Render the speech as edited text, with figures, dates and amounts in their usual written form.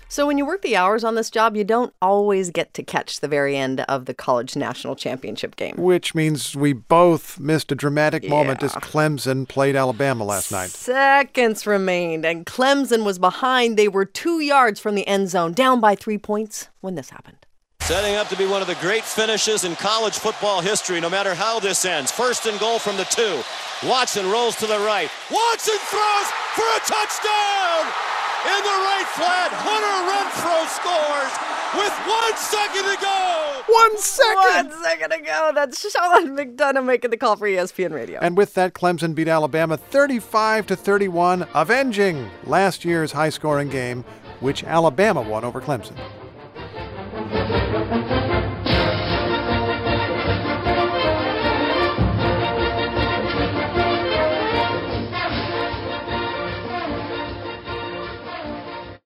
So when you work the hours on this job, you don't always get to catch the very end of the college national championship game. Which means we both missed a dramatic moment as Clemson played Alabama last night. Seconds remained, and Clemson was behind. They were 2 yards from the end zone, down by 3 points when this happened. Setting up to be one of the great finishes in college football history, no matter how this ends. 1st and goal from the 2. Watson rolls to the right. Watson throws for a touchdown! In the right flat, Hunter Renfrow scores with 1 second to go! 1 second! 1 second to go. That's Sean McDonough making the call for ESPN Radio. And with that, Clemson beat Alabama 35-31, avenging last year's high-scoring game, which Alabama won over Clemson.